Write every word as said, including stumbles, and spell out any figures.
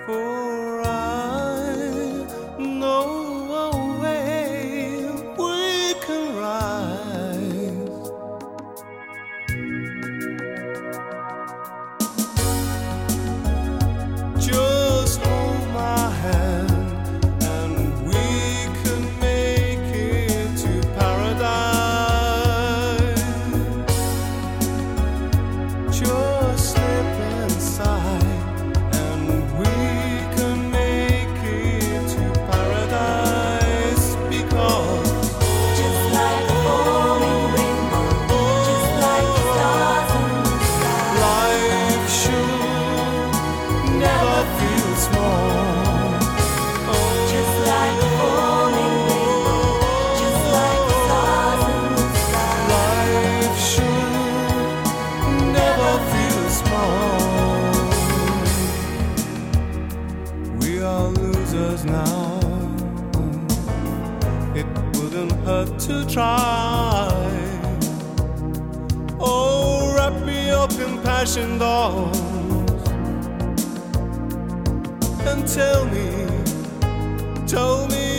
For I know a way we can rise. Just hold my hand and we can make it to paradise. Just slip inside and we can make it to paradise, because Just like a falling rainbow, just like the stars in the sky. life should never feel small. Oh, Just like a falling rainbow, just like the stars in the sky. life should never feel small. We are losers now. It wouldn't hurt to try. Oh, wrap me up in passion dolls and tell me, tell me